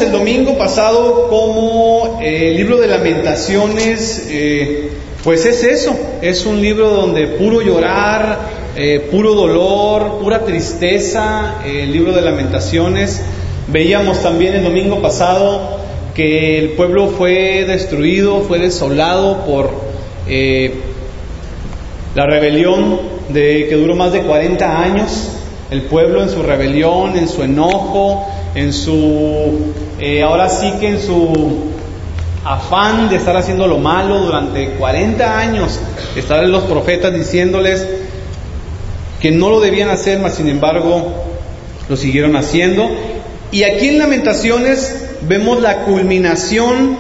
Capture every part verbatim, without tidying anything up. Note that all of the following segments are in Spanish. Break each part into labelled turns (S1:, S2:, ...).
S1: veíamos el domingo pasado cómo eh, el libro de Lamentaciones, eh, pues es eso, es un libro donde puro llorar, eh, puro dolor, pura tristeza, eh, el libro de Lamentaciones. Veíamos también el domingo pasado que el pueblo fue destruido, fue desolado por eh, la rebelión de, que duró más de cuarenta años. El pueblo en su rebelión, en su enojo, en su, eh, ahora sí que en su afán de estar haciendo lo malo durante cuarenta años, estaban los profetas diciéndoles que no lo debían hacer, mas sin embargo lo siguieron haciendo. Y aquí en Lamentaciones vemos la culminación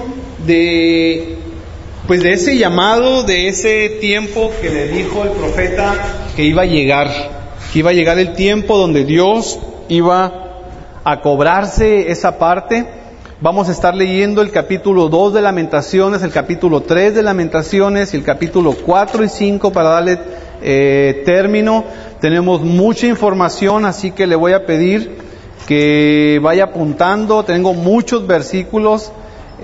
S1: de, pues de ese llamado, de ese tiempo que le dijo el profeta que iba a llegar. Que iba a llegar el tiempo donde Dios iba a cobrarse esa parte. Vamos a estar leyendo el capítulo dos de Lamentaciones, el capítulo tres de Lamentaciones y el capítulo cuatro y cinco para darle eh, término. Tenemos mucha información, así que le voy a pedir que vaya apuntando. Tengo muchos versículos.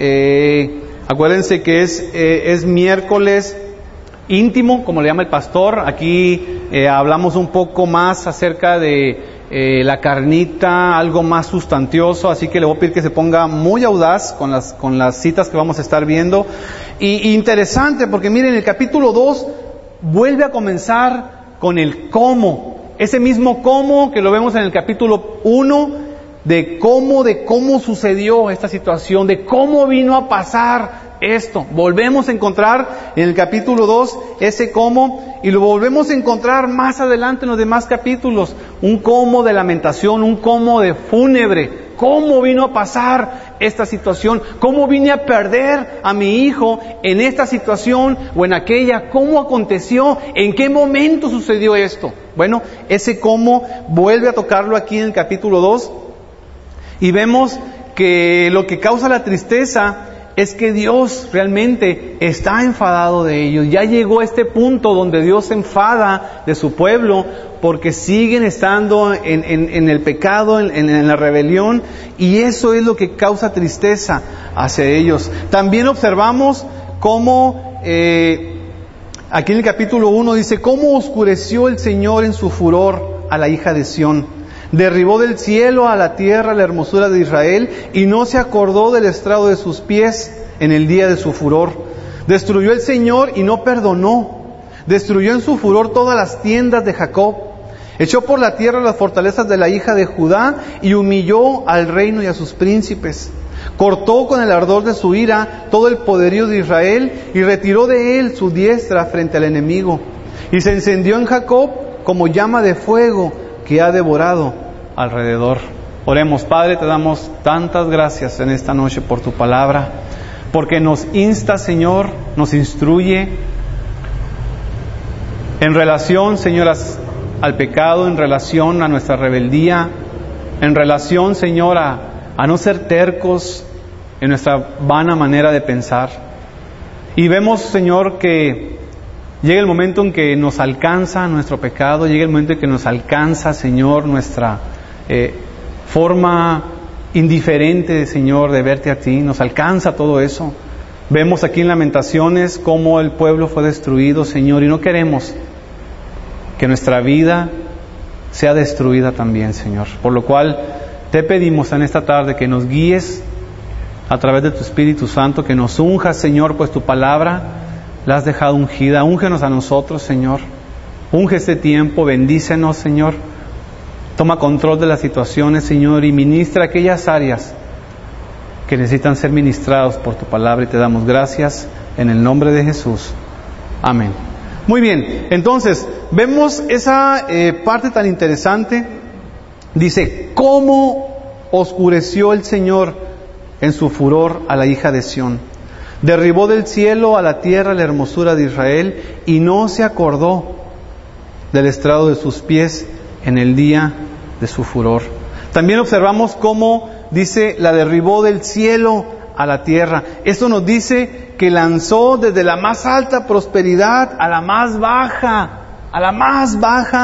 S1: Eh, acuérdense que es, eh, es miércoles íntimo, como le llama el pastor. Aquí eh, hablamos un poco más acerca de eh, la carnita, algo más sustantioso, así que le voy a pedir que se ponga muy audaz con las, con las citas que vamos a estar viendo. Y, y interesante, porque miren, el capítulo dos vuelve a comenzar con el cómo, ese mismo cómo que lo vemos en el capítulo uno, de cómo, de cómo sucedió esta situación, de cómo vino a pasar esto. Volvemos a encontrar en el capítulo dos ese cómo, y lo volvemos a encontrar más adelante en los demás capítulos, un cómo de lamentación, un cómo de fúnebre. ¿Cómo vino a pasar esta situación? ¿Cómo vine a perder a mi hijo en esta situación o en aquella? ¿Cómo aconteció? ¿En qué momento sucedió esto? Bueno, ese cómo vuelve a tocarlo aquí en el capítulo dos, y vemos que lo que causa la tristeza es que Dios realmente está enfadado de ellos. Ya llegó a este punto donde Dios se enfada de su pueblo porque siguen estando en, en, en el pecado, en, en la rebelión, y eso es lo que causa tristeza hacia ellos. También observamos cómo, eh, aquí en el capítulo uno dice, cómo oscureció el Señor en su furor a la hija de Sión. Derribó del cielo a la tierra la hermosura de Israel, y no se acordó del estrado de sus pies en el día de su furor. Destruyó el Señor y no perdonó. Destruyó en su furor todas las tiendas de Jacob. Echó por la tierra las fortalezas de la hija de Judá y humilló al reino y a sus príncipes. Cortó con el ardor de su ira todo el poderío de Israel y retiró de él su diestra frente al enemigo. Y se encendió en Jacob como llama de fuego que ha devorado alrededor. Oremos. Padre, te damos tantas gracias en esta noche por tu palabra, porque nos insta, Señor, nos instruye en relación, Señor, al pecado, en relación a nuestra rebeldía, en relación, Señor, a, a no ser tercos en nuestra vana manera de pensar. Y vemos, Señor, que llega el momento en que nos alcanza nuestro pecado, llega el momento en que nos alcanza, Señor, nuestra eh, forma indiferente, Señor, de verte a ti, nos alcanza todo eso. Vemos aquí en Lamentaciones cómo el pueblo fue destruido, Señor, y no queremos que nuestra vida sea destruida también, Señor. Por lo cual te pedimos en esta tarde que nos guíes a través de tu Espíritu Santo, que nos unjas, Señor, pues tu palabra la has dejado ungida. Úngenos a nosotros, Señor. Unge este tiempo, bendícenos, Señor. Toma control de las situaciones, Señor, y ministra aquellas áreas que necesitan ser ministrados por tu palabra, y te damos gracias en el nombre de Jesús. Amén. Muy bien, entonces, vemos esa eh, parte tan interesante. Dice, ¿cómo oscureció el Señor en su furor a la hija de Sión? Derribó del cielo a la tierra la hermosura de Israel, y no se acordó del estrado de sus pies en el día de su furor. También observamos cómo dice, la derribó del cielo a la tierra. Esto nos dice que lanzó desde la más alta prosperidad a la más baja, a la más baja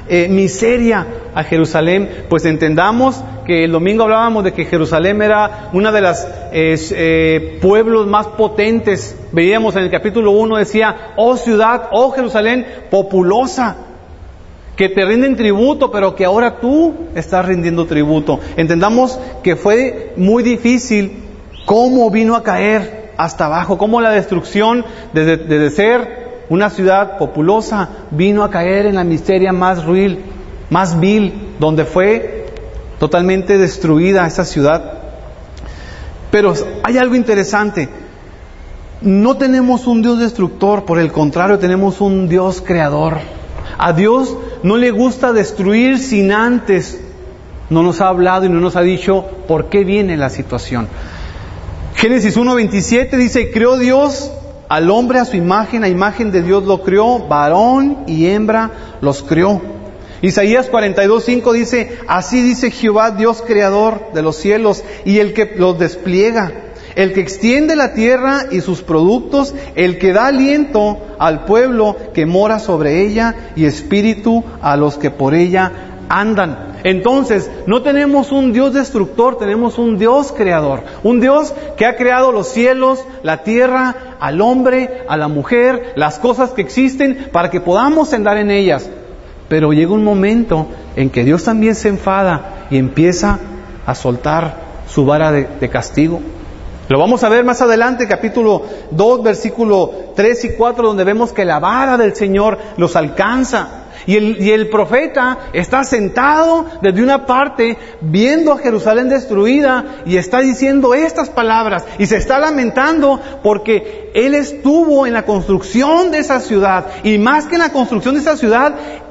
S1: eh, miseria a Jerusalén. Pues entendamos que el domingo hablábamos de que Jerusalén era una de las eh, eh, pueblos más potentes. Veíamos en el capítulo uno, decía, oh ciudad, oh Jerusalén, populosa, que te rinden tributo, pero que ahora tú estás rindiendo tributo. Entendamos que fue muy difícil cómo vino a caer hasta abajo, cómo la destrucción desde, desde ser una ciudad populosa vino a caer en la miseria más ruin, más vil, donde fue totalmente destruida esa ciudad. Pero hay algo interesante. No tenemos un Dios destructor, por el contrario, tenemos un Dios creador. A Dios no le gusta destruir sin antes no nos ha hablado y no nos ha dicho por qué viene la situación. Génesis uno veintisiete dice, creó Dios al hombre a su imagen, a imagen de Dios lo creó, varón y hembra los creó. Isaías cuarenta y dos cinco dice, así dice Jehová, Dios creador de los cielos y el que los despliega, el que extiende la tierra y sus productos, el que da aliento al pueblo que mora sobre ella y espíritu a los que por ella andan. Entonces, no tenemos un Dios destructor, tenemos un Dios creador, un Dios que ha creado los cielos, la tierra, al hombre, a la mujer, las cosas que existen para que podamos andar en ellas. Pero llega un momento en que Dios también se enfada y empieza a soltar su vara de, de castigo. Lo vamos a ver más adelante, capítulo dos, versículo tres y cuatro, donde vemos que la vara del Señor los alcanza. Y el, y el profeta está sentado desde una parte viendo a Jerusalén destruida y está diciendo estas palabras y se está lamentando porque él estuvo en la construcción de esa ciudad, y más que en la construcción de esa ciudad,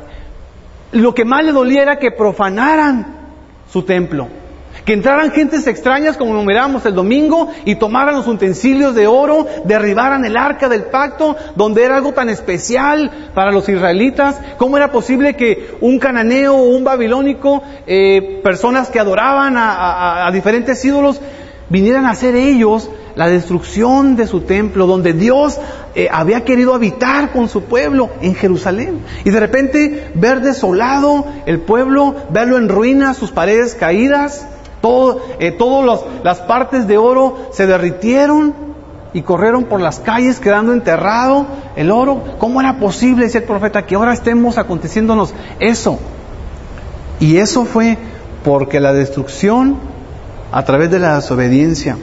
S1: lo que más le dolía era que profanaran su templo. Que entraran gentes extrañas, como lo miramos el domingo, y tomaran los utensilios de oro, derribaran el arca del pacto, donde era algo tan especial para los israelitas. ¿Cómo era posible que un cananeo o un babilónico, eh, personas que adoraban a, a, a diferentes ídolos, vinieran a hacer ellos la destrucción de su templo, donde Dios eh, había querido habitar con su pueblo en Jerusalén? Y de repente ver desolado el pueblo, verlo en ruinas, sus paredes caídas, todo, eh, todas las partes de oro se derritieron y corrieron por las calles, quedando enterrado el oro. ¿Cómo era posible, decía el profeta, que ahora estemos aconteciéndonos eso? Y eso fue porque la destrucción a través de la desobediencia.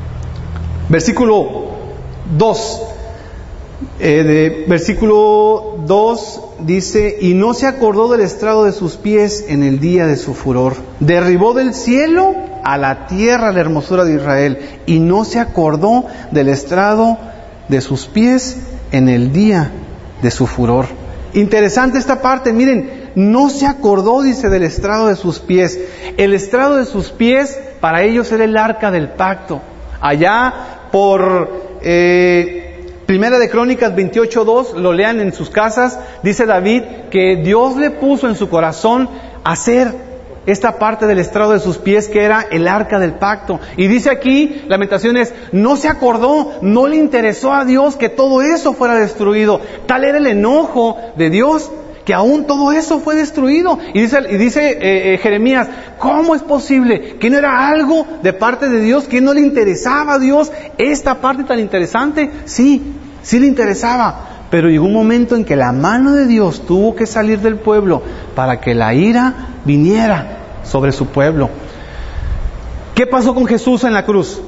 S1: Versículo dos. Eh, de, versículo dos dice, y no se acordó del estrado de sus pies en el día de su furor. Derribó del cielo a la tierra la hermosura de Israel, y no se acordó del estrado de sus pies en el día de su furor. Interesante esta parte, miren, no se acordó, dice, del estrado de sus pies. El estrado de sus pies para ellos era el arca del pacto. Allá por eh, Primera de Crónicas veintiocho dos, lo lean en sus casas, dice David que Dios le puso en su corazón hacer esta parte del estrado de sus pies, que era el arca del pacto. Y dice aquí, Lamentaciones, no se acordó, no le interesó a Dios que todo eso fuera destruido. Tal era el enojo de Dios que aún todo eso fue destruido. Y dice, y dice eh, eh, Jeremías, ¿cómo es posible que no era algo de parte de Dios, que no le interesaba a Dios esta parte tan interesante? Sí, sí le interesaba, pero llegó un momento en que la mano de Dios tuvo que salir del pueblo para que la ira viniera sobre su pueblo. ¿Qué pasó con Jesús en la cruz?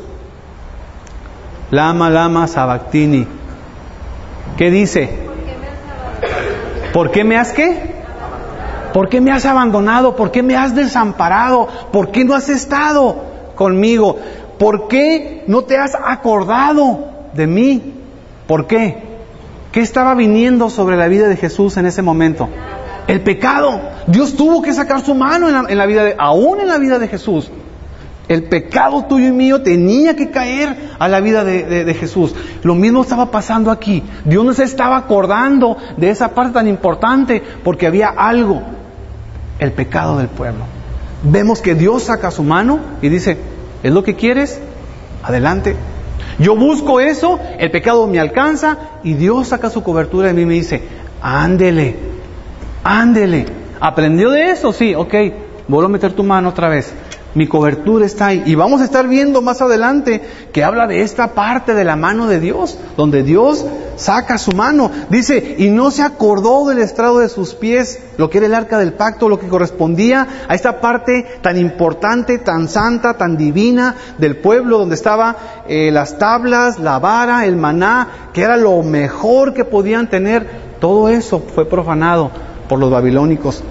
S1: Lama, lama, sabactini. ¿Qué dice? ¿Por qué me has qué? ¿Por qué me has abandonado? ¿Por qué me has desamparado? ¿Por qué no has estado conmigo? ¿Por qué no te has acordado de mí? ¿Por qué? ¿Qué estaba viniendo sobre la vida de Jesús en ese momento? El pecado. Dios tuvo que sacar su mano en la, en la vida de, aún en la vida de Jesús. El pecado tuyo y mío tenía que caer a la vida de, de, de Jesús. Lo mismo estaba pasando aquí. Dios no se estaba acordando de esa parte tan importante porque había algo, el pecado del pueblo. Vemos que Dios saca su mano y dice, ¿es lo que quieres? Adelante. Yo busco eso, el pecado me alcanza y Dios saca su cobertura de mí y me dice, ándele, ándele. ¿Aprendió de eso? Sí, ok, vuelvo a meter tu mano otra vez. Mi cobertura está ahí. Y vamos a estar viendo más adelante que habla de esta parte de la mano de Dios, donde Dios saca su mano. Dice, y no se acordó del estrado de sus pies, lo que era el arca del pacto, lo que correspondía a esta parte tan importante, tan santa, tan divina del pueblo, donde estaban eh, las tablas, la vara, el maná, que era lo mejor que podían tener. Todo eso fue profanado por los babilónicos.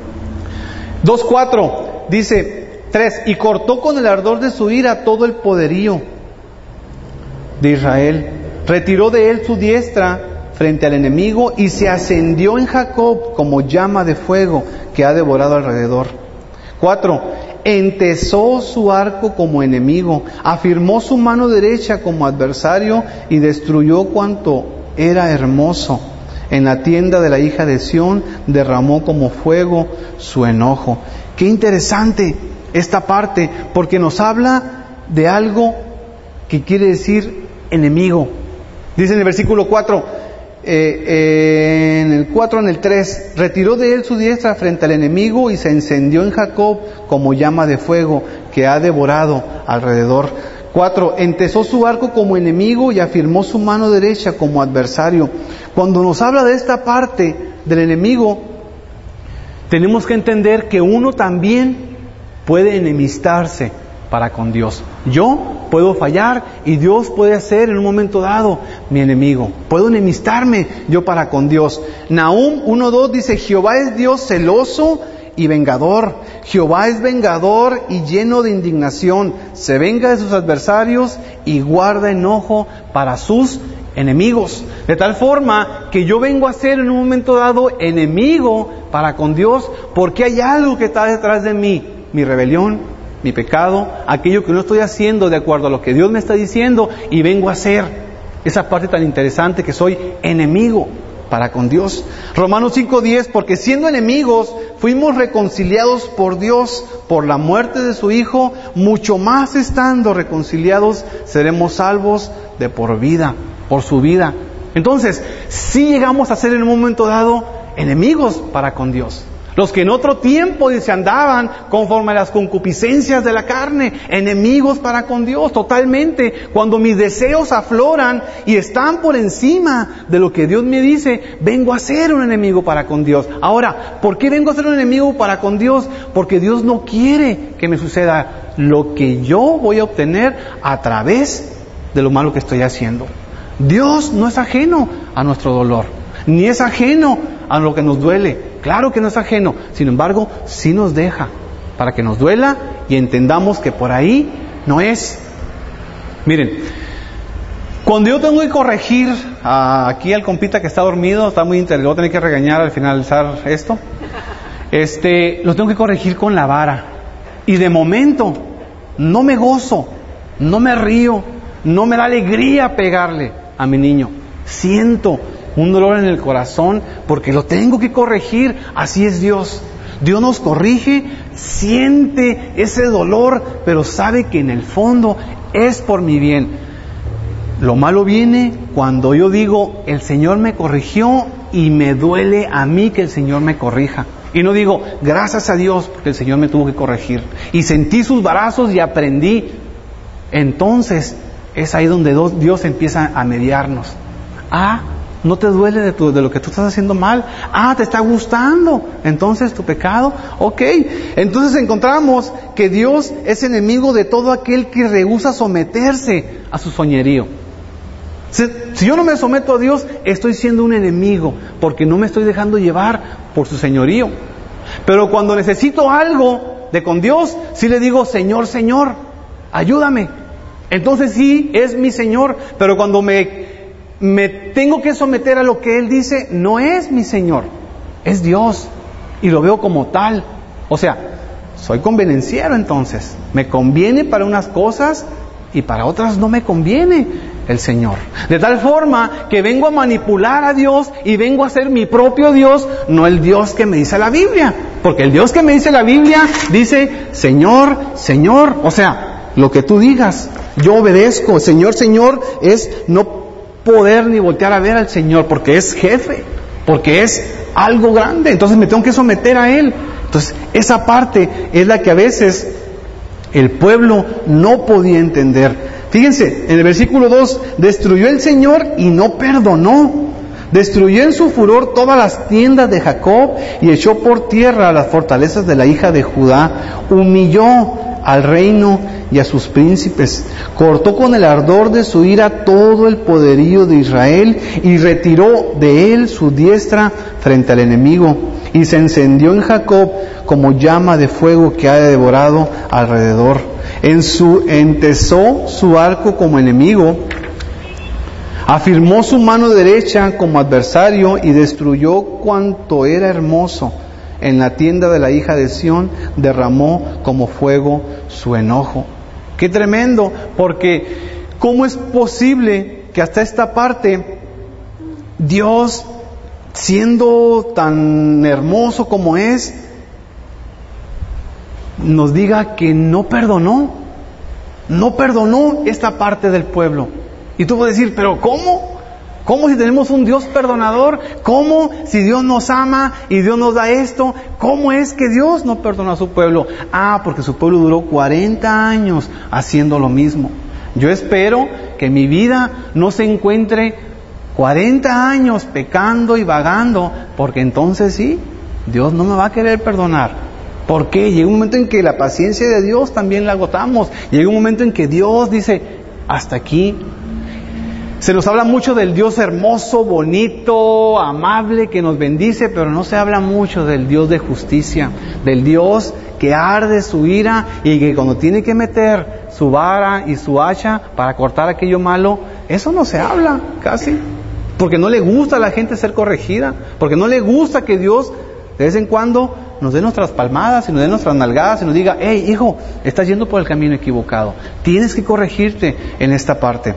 S1: dos cuatro dice... tres. Y cortó con el ardor de su ira todo el poderío de Israel. Retiró de él su diestra frente al enemigo y se ascendió en Jacob como llama de fuego que ha devorado alrededor. cuatro. Entesó su arco como enemigo, afirmó su mano derecha como adversario y destruyó cuanto era hermoso. En la tienda de la hija de Sión derramó como fuego su enojo. Qué interesante esta parte, porque nos habla de algo que quiere decir enemigo. Dice en el versículo cuatro, eh, eh, en el cuatro, en el tres, retiró de él su diestra frente al enemigo y se encendió en Jacob como llama de fuego que ha devorado alrededor. cuatro. Entesó su arco como enemigo y afirmó su mano derecha como adversario. Cuando nos habla de esta parte del enemigo, tenemos que entender que uno también puede enemistarse para con Dios. Yo puedo fallar y Dios puede ser en un momento dado mi enemigo. Puedo enemistarme yo para con Dios. Nahum uno dos dice, Jehová es Dios celoso y vengador. Jehová es vengador y lleno de indignación. Se venga de sus adversarios y guarda enojo para sus enemigos. De tal forma que yo vengo a ser en un momento dado enemigo para con Dios, porque hay algo que está detrás de mí. Mi rebelión, mi pecado, aquello que no estoy haciendo de acuerdo a lo que Dios me está diciendo, y vengo a hacer esa parte tan interesante que soy enemigo para con Dios. Romanos cinco diez, porque siendo enemigos fuimos reconciliados por Dios por la muerte de su Hijo, mucho más estando reconciliados seremos salvos de por vida, por su vida. Entonces, sí llegamos a ser en un momento dado enemigos para con Dios. Los que en otro tiempo se andaban conforme a las concupiscencias de la carne, enemigos para con Dios, totalmente. Cuando mis deseos afloran y están por encima de lo que Dios me dice, vengo a ser un enemigo para con Dios. Ahora, ¿por qué vengo a ser un enemigo para con Dios? Porque Dios no quiere que me suceda lo que yo voy a obtener a través de lo malo que estoy haciendo. Dios no es ajeno a nuestro dolor, ni es ajeno a lo que nos duele. Claro que no es ajeno, sin embargo, sí nos deja para que nos duela y entendamos que por ahí no es. Miren, cuando yo tengo que corregir a, aquí al compita que está dormido, está muy interesado, voy a tener que regañar al finalizar esto, este, lo tengo que corregir con la vara. Y de momento, no me gozo, no me río, no me da alegría pegarle a mi niño. Siento un dolor en el corazón porque lo tengo que corregir. Así es Dios. Dios nos corrige, siente ese dolor, pero sabe que en el fondo es por mi bien. Lo malo viene cuando yo digo, el Señor me corrigió y me duele a mí que el Señor me corrija. Y no digo, gracias a Dios porque el Señor me tuvo que corregir. Y sentí sus brazos y aprendí. Entonces es ahí donde Dios empieza a mediarnos. Ah, no te duele de, tu, de lo que tú estás haciendo mal. Ah, te está gustando. Entonces tu pecado, ok. Entonces encontramos que Dios es enemigo de todo aquel que rehúsa someterse a su soñerío. Si, si yo no me someto a Dios, estoy siendo un enemigo, porque no me estoy dejando llevar por su señorío. Pero cuando necesito algo de con Dios, sí le digo, Señor, Señor, ayúdame. Entonces sí, es mi Señor. Pero cuando me... me tengo que someter a lo que Él dice, no es mi Señor, es Dios, y lo veo como tal. O sea, soy convenenciero entonces, me conviene para unas cosas y para otras no me conviene el Señor. De tal forma que vengo a manipular a Dios y vengo a ser mi propio Dios, no el Dios que me dice la Biblia. Porque el Dios que me dice la Biblia dice, Señor, Señor, o sea, lo que tú digas, yo obedezco. Señor, Señor es no poder ni voltear a ver al Señor, porque es jefe, porque es algo grande, entonces me tengo que someter a Él. Entonces, esa parte es la que a veces el pueblo no podía entender. Fíjense, en el versículo dos, destruyó el Señor y no perdonó. Destruyó en su furor todas las tiendas de Jacob y echó por tierra las fortalezas de la hija de Judá. Humilló al reino y a sus príncipes. Cortó con el ardor de su ira todo el poderío de Israel y retiró de él su diestra frente al enemigo. Y se encendió en Jacob como llama de fuego que ha devorado alrededor. En su entesó su arco como enemigo. Afirmó su mano derecha como adversario y destruyó cuanto era hermoso. En la tienda de la hija de Sión derramó como fuego su enojo. ¡Qué tremendo! Porque ¿cómo es posible que hasta esta parte Dios, siendo tan hermoso como es, nos diga que no perdonó? No perdonó esta parte del pueblo. Y tú puedes decir, ¿pero cómo? ¿Cómo si tenemos un Dios perdonador? ¿Cómo si Dios nos ama y Dios nos da esto? ¿Cómo es que Dios no perdonó a su pueblo? Ah, porque su pueblo duró cuarenta años haciendo lo mismo. Yo espero que mi vida no se encuentre cuarenta años pecando y vagando, porque entonces sí, Dios no me va a querer perdonar. ¿Por qué? Llega un momento en que la paciencia de Dios también la agotamos. Llega un momento en que Dios dice, hasta aquí. Se nos habla mucho del Dios hermoso, bonito, amable, que nos bendice, pero no se habla mucho del Dios de justicia, del Dios que arde su ira y que cuando tiene que meter su vara y su hacha para cortar aquello malo, eso no se habla casi, porque no le gusta a la gente ser corregida, porque no le gusta que Dios de vez en cuando nos dé nuestras palmadas y nos dé nuestras nalgadas y nos diga, hey hijo, estás yendo por el camino equivocado, tienes que corregirte en esta parte.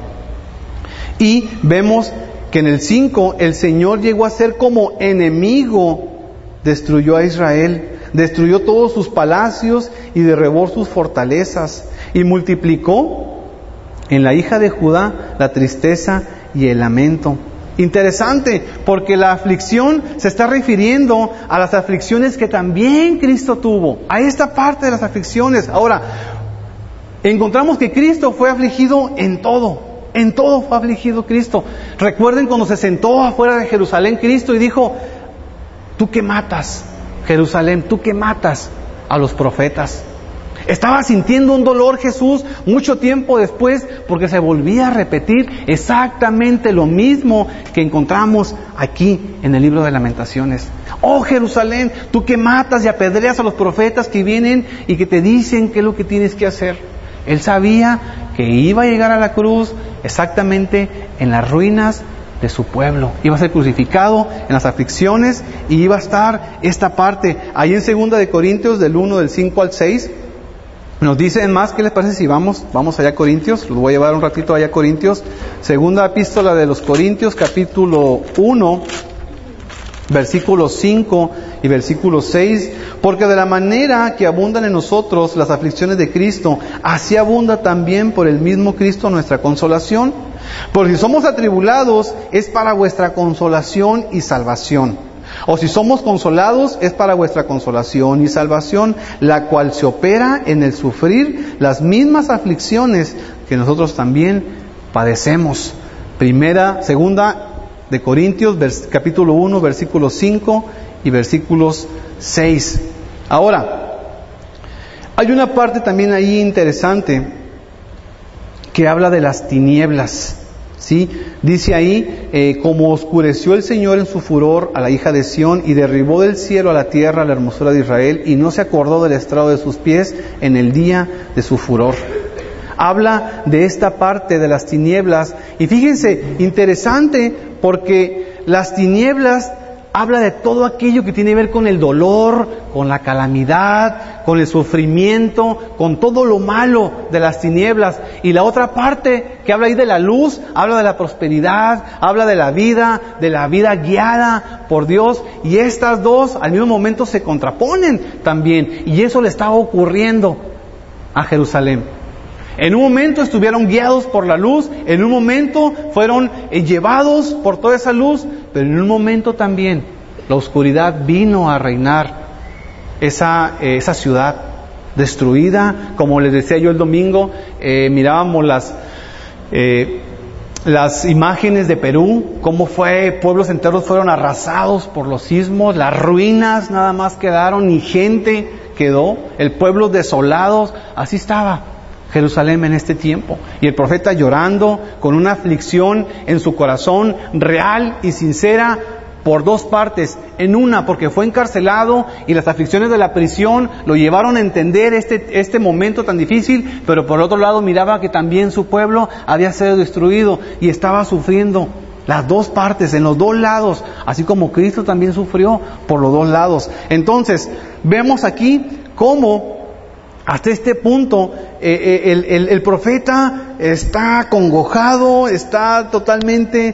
S1: Y vemos que en el cinco el Señor llegó a ser como enemigo, destruyó a Israel, destruyó todos sus palacios y derribó sus fortalezas y multiplicó en la hija de Judá la tristeza y el lamento. Interesante, porque la aflicción se está refiriendo a las aflicciones que también Cristo tuvo, a esta parte de las aflicciones. Ahora, encontramos que Cristo fue afligido en todo. En todo fue afligido Cristo. Recuerden cuando se sentó afuera de Jerusalén Cristo y dijo, tú que matas, Jerusalén, tú que matas a los profetas. Estaba sintiendo un dolor Jesús mucho tiempo después porque se volvía a repetir exactamente lo mismo que encontramos aquí en el libro de Lamentaciones. Oh Jerusalén, tú que matas y apedreas a los profetas que vienen y que te dicen qué es lo que tienes que hacer. Él sabía que iba a llegar a la cruz exactamente en las ruinas de su pueblo. Iba a ser crucificado en las aflicciones y iba a estar esta parte. Ahí en segunda de Corintios, del uno, del cinco al seis, nos dice más. ¿Qué les parece si vamos? Vamos allá a Corintios. Los voy a llevar un ratito allá a Corintios. Segunda epístola de los Corintios, capítulo uno, versículos cinco y versículo seis, porque de la manera que abundan en nosotros las aflicciones de Cristo, así abunda también por el mismo Cristo nuestra consolación. Porque si somos atribulados, es para vuestra consolación y salvación. O si somos consolados, es para vuestra consolación y salvación, la cual se opera en el sufrir las mismas aflicciones que nosotros también padecemos. Primera, segunda de Corintios, vers, capítulo uno, versículos cinco y versículos seis. Ahora, hay una parte también ahí interesante que habla de las tinieblas, ¿sí? Dice ahí, eh, como oscureció el Señor en su furor a la hija de Sión y derribó del cielo a la tierra la hermosura de Israel y no se acordó del estrado de sus pies en el día de su furor. Habla de esta parte de las tinieblas y fíjense, interesante porque las tinieblas habla de todo aquello que tiene que ver con el dolor, con la calamidad, con el sufrimiento, con todo lo malo de las tinieblas. Y la otra parte que habla ahí de la luz, habla de la prosperidad, habla de la vida, de la vida guiada por Dios. Y estas dos al mismo momento se contraponen también. Y eso le estaba ocurriendo a Jerusalén. En un momento estuvieron guiados por la luz, en un momento fueron llevados por toda esa luz, pero en un momento también La oscuridad vino a reinar esa, eh, esa ciudad destruida. Como les decía yo el domingo, eh, mirábamos las, eh, las imágenes de Perú, cómo fue, pueblos enteros fueron arrasados por los sismos, las ruinas nada más quedaron, ni gente quedó, el pueblo desolados. Así estaba Jerusalén en este tiempo, y el profeta llorando con una aflicción en su corazón real y sincera por dos partes. En una, porque fue encarcelado y las aflicciones de la prisión lo llevaron a entender este, este momento tan difícil, pero por otro lado miraba que también su pueblo había sido destruido y estaba sufriendo. Las dos partes, en los dos lados, así como Cristo también sufrió por los dos lados. Entonces, vemos aquí cómo hasta este punto eh, el, el, el profeta está acongojado, está totalmente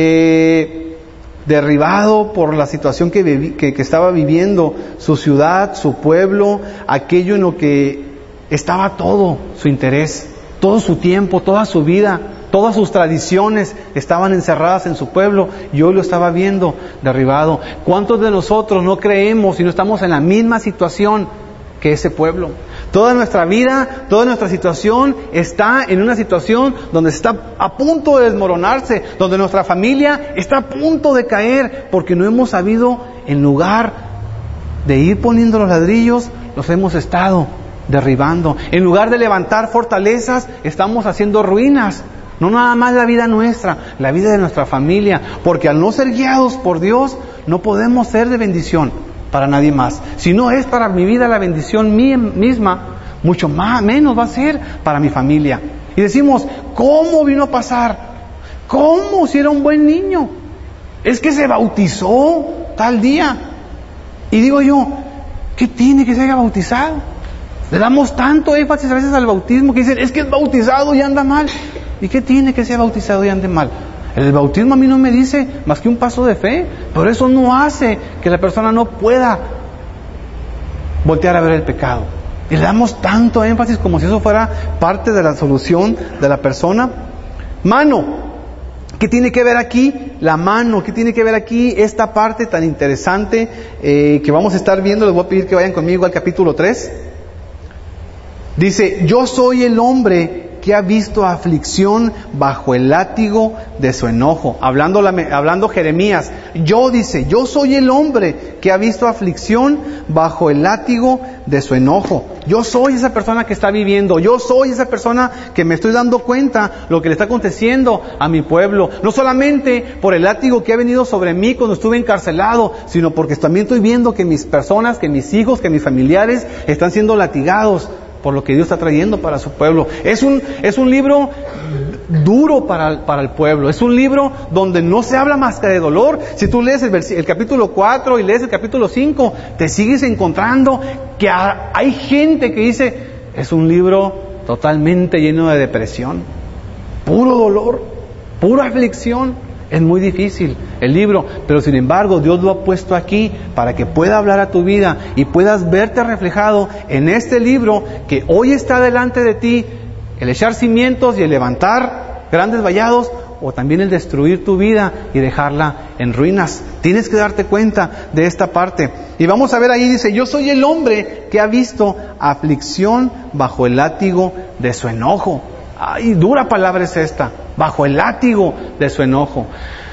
S1: eh, derribado por la situación que, vivi, que, que estaba viviendo su ciudad, su pueblo, aquello en lo que estaba todo su interés, todo su tiempo, toda su vida, todas sus tradiciones estaban encerradas en su pueblo, y hoy lo estaba viendo derribado. ¿Cuántos de nosotros no creemos y no estamos en la misma situación que ese pueblo? Toda nuestra vida, toda nuestra situación está en una situación donde está a punto de desmoronarse, donde nuestra familia está a punto de caer, porque no hemos sabido, en lugar de ir poniendo los ladrillos, los hemos estado derribando. En lugar de levantar fortalezas, estamos haciendo ruinas. No nada más la vida nuestra, la vida de nuestra familia, porque al no ser guiados por Dios, no podemos ser de bendición para nadie más. Si no es para mi vida la bendición mía misma, mucho más, menos va a ser para mi familia. Y decimos, ¿cómo vino a pasar? ¿Cómo si era un buen niño? Es que se bautizó tal día. Y digo yo, ¿qué tiene que se haya bautizado? Le damos tanto énfasis a veces al bautismo que dicen, es que es bautizado y anda mal. ¿Y qué tiene que sea bautizado y ande mal? El bautismo a mí no me dice más que un paso de fe, pero eso no hace que la persona no pueda voltear a ver el pecado. Y le damos tanto énfasis como si eso fuera parte de la solución de la persona. Mano, ¿qué tiene que ver aquí? La mano, ¿qué tiene que ver aquí? Esta parte tan interesante eh, que vamos a estar viendo. Les voy a pedir que vayan conmigo al capítulo tres. Dice, yo soy el hombre que ha visto aflicción bajo el látigo de su enojo. Hablando, la, hablando Jeremías, yo dice, yo soy el hombre que ha visto aflicción bajo el látigo de su enojo. Yo soy esa persona que está viviendo, yo soy esa persona que me estoy dando cuenta lo que le está aconteciendo a mi pueblo. No solamente por el látigo que ha venido sobre mí cuando estuve encarcelado, sino porque también estoy viendo que mis personas, que mis hijos, que mis familiares están siendo latigados por lo que Dios está trayendo para su pueblo. Es un, es un libro duro para, para el pueblo. Es un libro donde no se habla más que de dolor. Si tú lees el, vers- el capítulo cuatro y lees el capítulo cinco, te sigues encontrando que ha, hay gente que dice, es un libro totalmente lleno de depresión, puro dolor, pura aflicción. Es muy difícil el libro, pero sin embargo Dios lo ha puesto aquí para que pueda hablar a tu vida y puedas verte reflejado en este libro que hoy está delante de ti, el echar cimientos y el levantar grandes vallados, o también el destruir tu vida y dejarla en ruinas. Tienes que darte cuenta de esta parte. Y vamos a ver ahí, dice, yo soy el hombre que ha visto aflicción bajo el látigo de su enojo. Ay, dura palabra es esta, bajo el látigo de su enojo.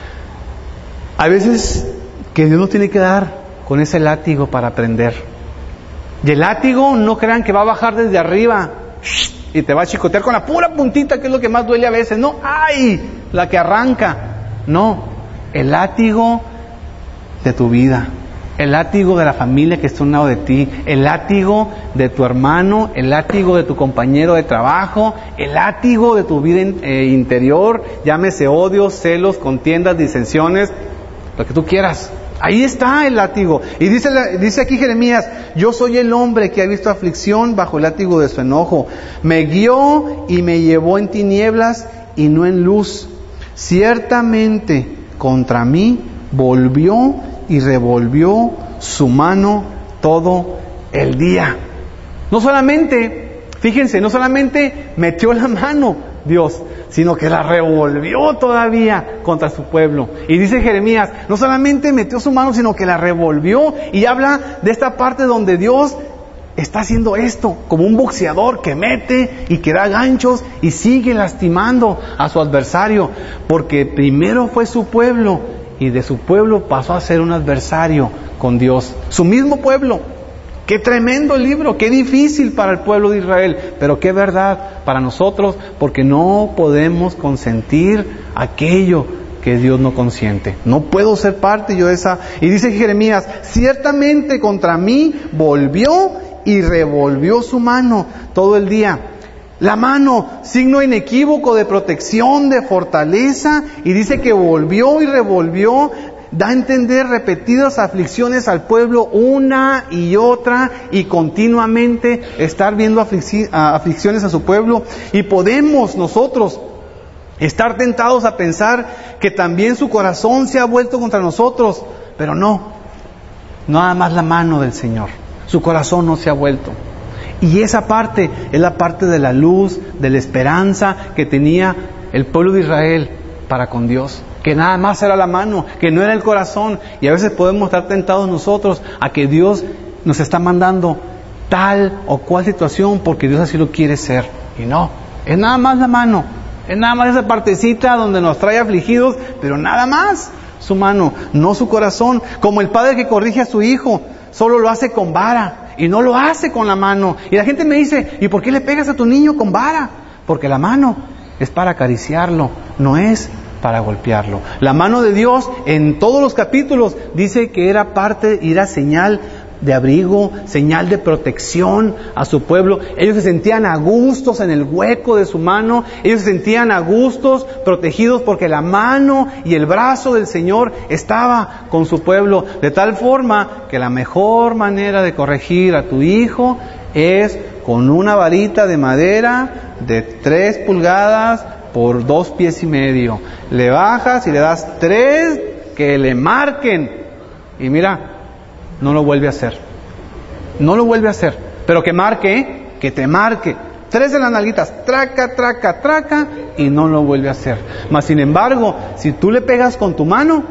S1: Hay veces que Dios nos tiene que dar con ese látigo para aprender. Y el látigo, no crean que va a bajar desde arriba y te va a chicotear con la pura puntita, que es lo que más duele a veces. No, ¡ay! La que arranca. No, el látigo de tu vida, el látigo de la familia que está a un lado de ti, el látigo de tu hermano, el látigo de tu compañero de trabajo, el látigo de tu vida eh, interior, llámese odios, celos, contiendas, disensiones, lo que tú quieras. Ahí está el látigo. Y dice, dice aquí Jeremías, yo soy el hombre que ha visto aflicción bajo el látigo de su enojo. Me guió y me llevó en tinieblas y no en luz. Ciertamente contra mí volvió y revolvió su mano todo el día. No solamente, fíjense, no solamente metió la mano, Dios, sino que la revolvió todavía contra su pueblo. Y dice Jeremías, no solamente metió su mano, sino que la revolvió. Y habla de esta parte donde Dios está haciendo esto, como un boxeador que mete y que da ganchos y sigue lastimando a su adversario, porque primero fue su pueblo y de su pueblo pasó a ser un adversario con Dios, su mismo pueblo. Qué tremendo el libro, qué difícil para el pueblo de Israel, pero qué verdad para nosotros, porque no podemos consentir aquello que Dios no consiente. No puedo ser parte yo de esa. Y dice Jeremías, ciertamente contra mí volvió y revolvió su mano todo el día. La mano, signo inequívoco de protección, de fortaleza, y dice que volvió y revolvió, da a entender repetidas aflicciones al pueblo una y otra, y continuamente estar viendo aflic- aflicciones a su pueblo. Y podemos nosotros estar tentados a pensar que también su corazón se ha vuelto contra nosotros, pero no, nada más la mano del Señor. Su corazón no se ha vuelto. Y esa parte es la parte de la luz, de la esperanza que tenía el pueblo de Israel para con Dios. Que nada más era la mano, que no era el corazón. Y a veces podemos estar tentados nosotros a que Dios nos está mandando tal o cual situación porque Dios así lo quiere ser. Y no, es nada más la mano. Es nada más esa partecita donde nos trae afligidos, pero nada más su mano, no su corazón. Como el padre que corrige a su hijo, solo lo hace con vara y no lo hace con la mano. Y la gente me dice, ¿y por qué le pegas a tu niño con vara? Porque la mano es para acariciarlo, no es para golpearlo. La mano de Dios en todos los capítulos dice que era parte y era señal de abrigo, señal de protección a su pueblo. Ellos se sentían a gustos en el hueco de su mano, ellos se sentían a gustos, protegidos, porque la mano y el brazo del Señor estaba con su pueblo, de tal forma que la mejor manera de corregir a tu hijo es con una varita de madera de tres pulgadas por dos pies y medio. Le bajas y le das tres que le marquen, y mira, no lo vuelve a hacer. No lo vuelve a hacer. Pero que marque, ¿eh? Que te marque. Tres de las nalguitas, traca, traca, traca, y no lo vuelve a hacer. Mas sin embargo, si tú le pegas con tu mano,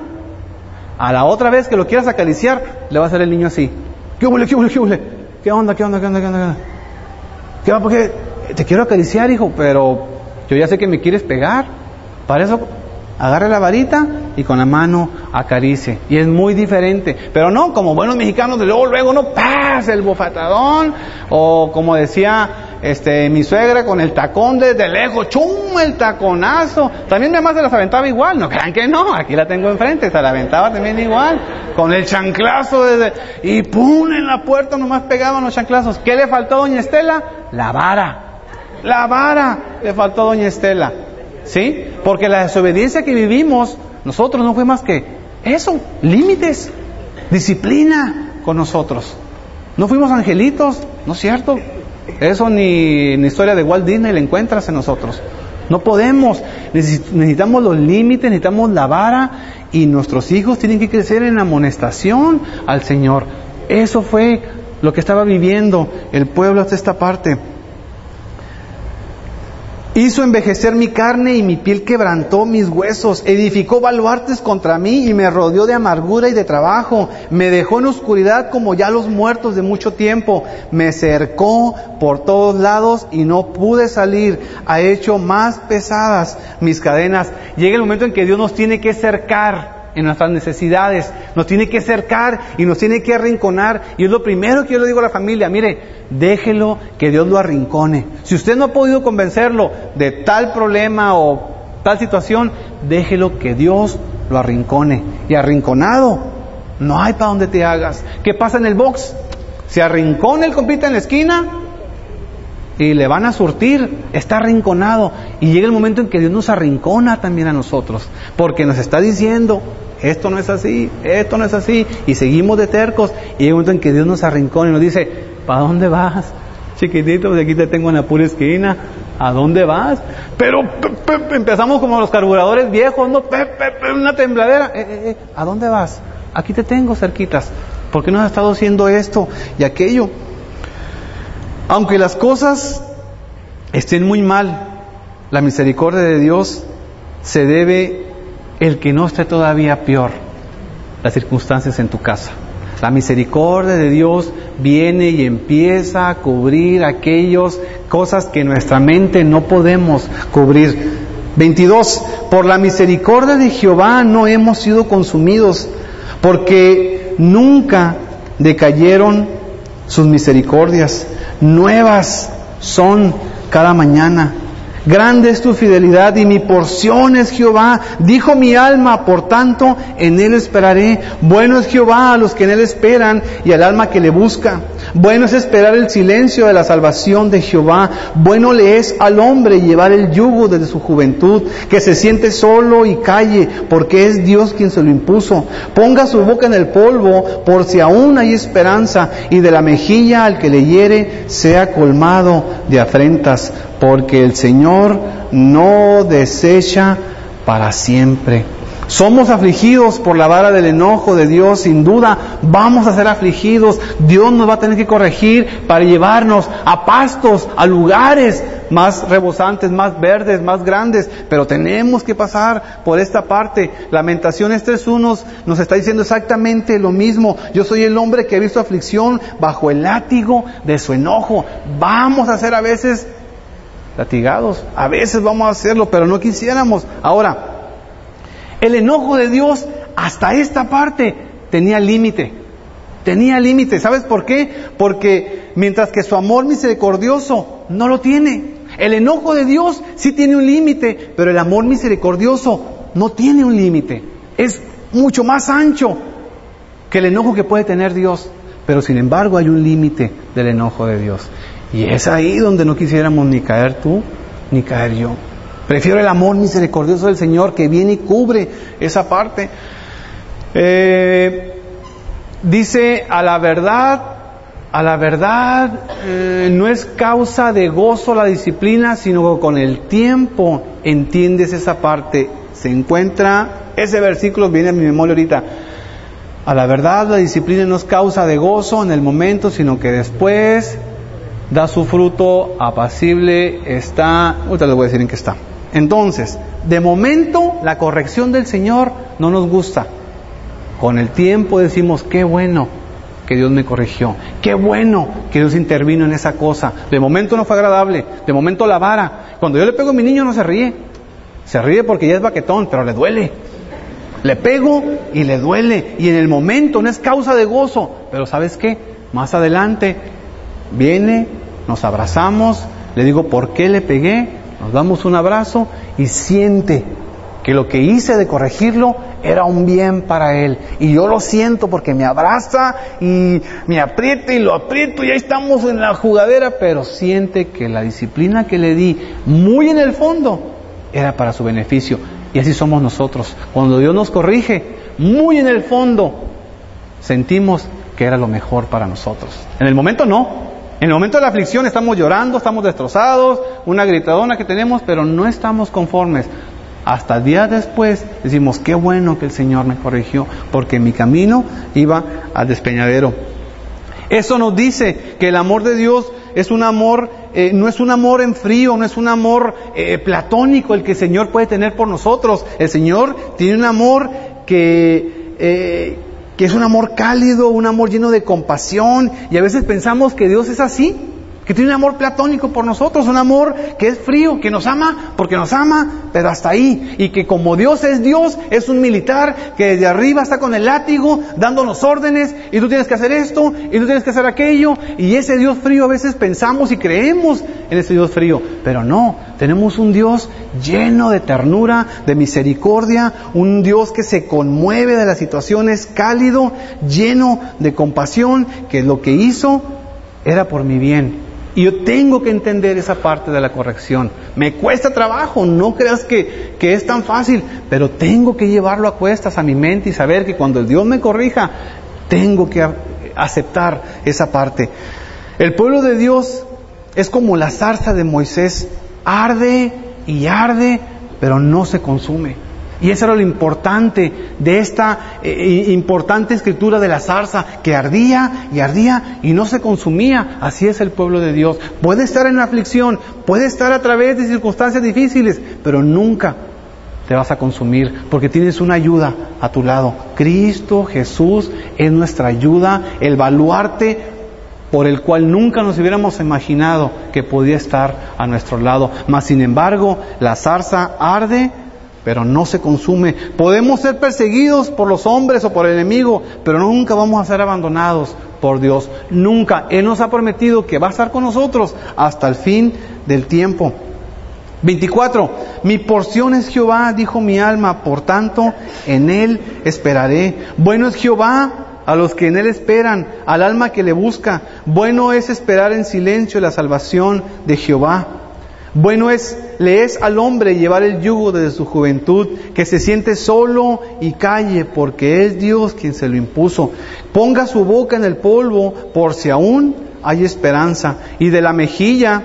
S1: a la otra vez que lo quieras acariciar, le va a hacer el niño así. ¿Qué huele, qué huele, qué huele? ¿Qué onda, qué onda, qué onda, qué onda? ¿Qué va? Porque te quiero acariciar, hijo, pero yo ya sé que me quieres pegar. Para eso agarre la varita y con la mano acaricie. Y es muy diferente. Pero no, como buenos mexicanos, de luego, luego, no, ¡paz! El bofetadón. O como decía este mi suegra, con el tacón desde lejos, ¡chum! El taconazo. También mi mamá se las aventaba igual. No crean que no, aquí la tengo enfrente, se la aventaba también igual. Con el chanclazo desde... Y ¡pum! En la puerta nomás pegaban los chanclazos. ¿Qué le faltó a doña Estela? La vara. La vara le faltó a doña Estela. ¿Sí? Porque la desobediencia que vivimos nosotros no fue más que eso, límites, disciplina con nosotros. No fuimos angelitos, ¿no es cierto? Eso ni en la historia de Walt Disney la encuentras en nosotros. No podemos, necesitamos los límites, necesitamos la vara, y nuestros hijos tienen que crecer en amonestación al Señor. Eso fue lo que estaba viviendo el pueblo hasta esta parte. Hizo envejecer mi carne y mi piel quebrantó mis huesos. Edificó baluartes contra mí y me rodeó de amargura y de trabajo. Me dejó en oscuridad como ya los muertos de mucho tiempo. Me cercó por todos lados y no pude salir. Ha hecho más pesadas mis cadenas. Llega el momento en que Dios nos tiene que cercar en nuestras necesidades, nos tiene que cercar y nos tiene que arrinconar. Y es lo primero que yo le digo a la familia: mire, déjelo que Dios lo arrincone. Si usted no ha podido convencerlo de tal problema o tal situación, déjelo que Dios lo arrincone. Y arrinconado, no hay para dónde te hagas. ¿Qué pasa en el box? Se arrincona el compita en la esquina y le van a surtir, está arrinconado. Y llega el momento en que Dios nos arrincona también a nosotros, porque nos está diciendo: esto no es así, esto no es así, y seguimos de tercos. Y llega un momento en que Dios nos arrincona y nos dice: ¿para dónde vas, chiquitito? Pues aquí te tengo en la pura esquina. ¿A dónde vas? Pero pe, pe, empezamos como los carburadores viejos, ¿no? Pe, pe, pe, una tembladera. Eh, eh, eh, ¿A dónde vas? Aquí te tengo cerquitas. ¿Por qué no has estado haciendo esto y aquello? Aunque las cosas estén muy mal, la misericordia de Dios se debe el que no esté todavía peor las circunstancias en tu casa. La misericordia de Dios viene y empieza a cubrir aquellas cosas que nuestra mente no podemos cubrir. veintidós. Por la misericordia de Jehová no hemos sido consumidos, porque nunca decayeron sus misericordias. Nuevas son cada mañana. Grande es tu fidelidad y mi porción es Jehová. Dijo mi alma, por tanto en él esperaré. Bueno es Jehová a los que en él esperan y al alma que le busca. Bueno es esperar el silencio de la salvación de Jehová. Bueno le es al hombre llevar el yugo desde su juventud, que se siente solo y calle, porque es Dios quien se lo impuso. Ponga su boca en el polvo, por si aún hay esperanza, y de la mejilla al que le hiere sea colmado de afrentas, porque el Señor no desecha para siempre. Somos afligidos por la vara del enojo de Dios, sin duda vamos a ser afligidos. Dios nos va a tener que corregir para llevarnos a pastos, a lugares más rebosantes, más verdes, más grandes, pero tenemos que pasar por esta parte. Lamentaciones tres uno nos está diciendo exactamente lo mismo. Yo soy el hombre que ha visto aflicción bajo el látigo de su enojo. Vamos a ser a veces latigados, a veces vamos a hacerlo, pero no quisiéramos. Ahora, el enojo de Dios hasta esta parte tenía límite, tenía límite. ¿Sabes por qué? Porque mientras que su amor misericordioso no lo tiene. El enojo de Dios sí tiene un límite, pero el amor misericordioso no tiene un límite. Es mucho más ancho que el enojo que puede tener Dios, pero sin embargo hay un límite del enojo de Dios. Y es ahí donde no quisiéramos ni caer tú, ni caer yo. Prefiero el amor misericordioso del Señor que viene y cubre esa parte. Eh, dice, a la verdad, a la verdad, eh, no es causa de gozo la disciplina, sino que con el tiempo entiendes esa parte. Se encuentra, ese versículo viene a mi memoria ahorita. A la verdad, la disciplina no es causa de gozo en el momento, sino que después da su fruto apacible, está, ahorita les voy a decir en qué está. Entonces, de momento, la corrección del Señor no nos gusta. Con el tiempo decimos, qué bueno que Dios me corrigió, qué bueno que Dios intervino en esa cosa. De momento no fue agradable, de momento la vara. Cuando yo le pego a mi niño no se ríe, se ríe porque ya es baquetón, pero le duele. Le pego y le duele, y en el momento no es causa de gozo, pero ¿sabes qué? Más adelante viene, nos abrazamos, le digo por qué le pegué, nos damos un abrazo y siente que lo que hice de corregirlo era un bien para él. Y yo lo siento porque me abraza y me aprieta y lo aprieto y ahí estamos en la jugadera, pero siente que la disciplina que le di, muy en el fondo, era para su beneficio. Y así somos nosotros. Cuando Dios nos corrige, muy en el fondo, sentimos que era lo mejor para nosotros. En el momento no. En el momento de la aflicción estamos llorando, estamos destrozados, una gritadona que tenemos, pero no estamos conformes. Hasta días después decimos, qué bueno que el Señor me corrigió, porque mi camino iba al despeñadero. Eso nos dice que el amor de Dios es un amor, eh, no es un amor en frío, no es un amor eh, platónico el que el Señor puede tener por nosotros. El Señor tiene un amor que... Eh, que es un amor cálido, un amor lleno de compasión, y a veces pensamos que Dios es así, que tiene un amor platónico por nosotros, un amor que es frío, que nos ama porque nos ama, pero hasta ahí, y que como Dios es Dios, es un militar que desde arriba está con el látigo dándonos órdenes, y tú tienes que hacer esto, y tú tienes que hacer aquello, y ese Dios frío a veces pensamos y creemos en ese Dios frío, pero no, tenemos un Dios lleno de ternura, de misericordia, un Dios que se conmueve de las situaciones, cálido, lleno de compasión, que lo que hizo era por mi bien. Y yo tengo que entender esa parte de la corrección. Me cuesta trabajo, no creas que, que es tan fácil, pero tengo que llevarlo a cuestas a mi mente y saber que cuando el Dios me corrija, tengo que aceptar esa parte. El pueblo de Dios es como la zarza de Moisés, arde y arde, pero no se consume. Y eso era lo importante de esta eh, importante escritura de la zarza, que ardía y ardía y no se consumía. Así es el pueblo de Dios. Puede estar en aflicción, puede estar a través de circunstancias difíciles, pero nunca te vas a consumir, porque tienes una ayuda a tu lado. Cristo Jesús es nuestra ayuda, el baluarte por el cual nunca nos hubiéramos imaginado que podía estar a nuestro lado. Mas sin embargo, la zarza arde, pero no se consume. Podemos ser perseguidos por los hombres o por el enemigo, pero nunca vamos a ser abandonados por Dios. Nunca. Él nos ha prometido que va a estar con nosotros hasta el fin del tiempo. veinticuatro. Mi porción es Jehová, dijo mi alma, por tanto en Él esperaré. Bueno es Jehová a los que en Él esperan, al alma que le busca. Bueno es esperar en silencio la salvación de Jehová. Bueno es, le es al hombre llevar el yugo desde su juventud, que se siente solo y calle, porque es Dios quien se lo impuso. Ponga su boca en el polvo, por si aún hay esperanza, y de la mejilla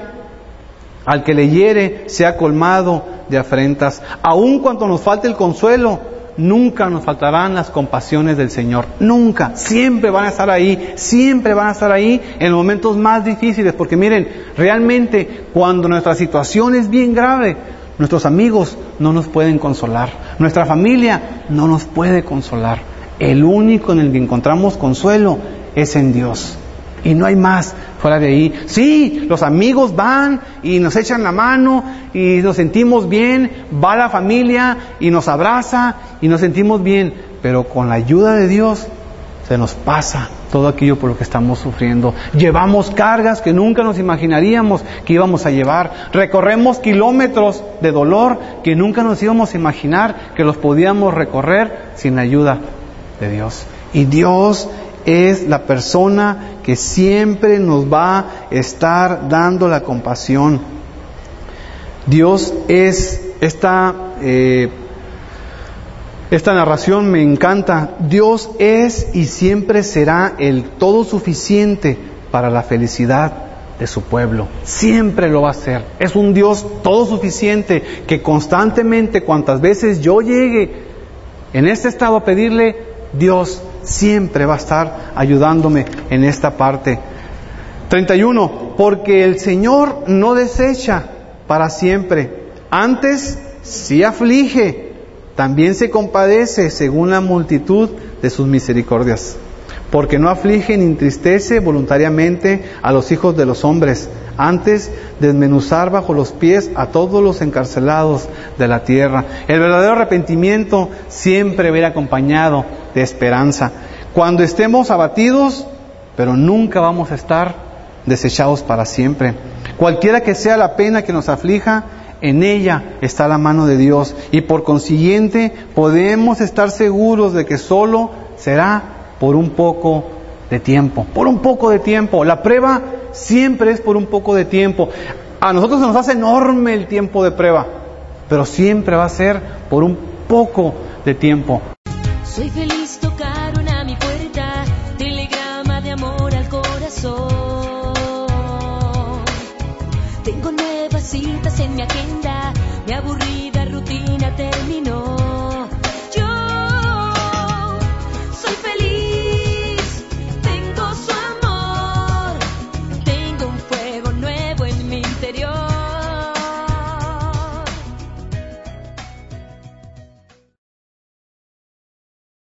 S1: al que le hiere sea colmado de afrentas. Aun cuando nos falte el consuelo, nunca nos faltarán las compasiones del Señor. Nunca. Siempre van a estar ahí. Siempre van a estar ahí en los momentos más difíciles. Porque miren, realmente cuando nuestra situación es bien grave, nuestros amigos no nos pueden consolar. Nuestra familia no nos puede consolar. El único en el que encontramos consuelo es en Dios. Y no hay más fuera de ahí. Sí, los amigos van y nos echan la mano y nos sentimos bien. Va la familia y nos abraza y nos sentimos bien. Pero con la ayuda de Dios se nos pasa todo aquello por lo que estamos sufriendo. Llevamos cargas que nunca nos imaginaríamos que íbamos a llevar. Recorremos kilómetros de dolor que nunca nos íbamos a imaginar que los podíamos recorrer sin la ayuda de Dios. Y Dios es la persona que siempre nos va a estar dando la compasión. Dios es esta eh, esta narración me encanta. Dios es y siempre será el todo suficiente para la felicidad de su pueblo. Siempre lo va a hacer. Es un Dios todo suficiente que constantemente, cuantas veces yo llegue en este estado a pedirle, Dios siempre va a estar ayudándome en esta parte. treinta y uno. Porque el Señor no desecha para siempre, antes sí aflige, también se compadece según la multitud de sus misericordias. Porque no aflige ni entristece voluntariamente a los hijos de los hombres, antes desmenuzar bajo los pies a todos los encarcelados de la tierra. El verdadero arrepentimiento siempre va a ir acompañado de esperanza. Cuando estemos abatidos, pero nunca vamos a estar desechados para siempre. Cualquiera que sea la pena que nos aflija, en ella está la mano de Dios, y por consiguiente podemos estar seguros de que solo será por un poco de tiempo, por un poco de tiempo. La prueba siempre es por un poco de tiempo. A nosotros se nos hace enorme el tiempo de prueba, pero siempre va a ser por un poco de tiempo.
S2: Soy feliz, tocaron a mi puerta, telegrama de amor al corazón. Tengo nuevas citas en mi agenda, mi aburrida rutina terminó.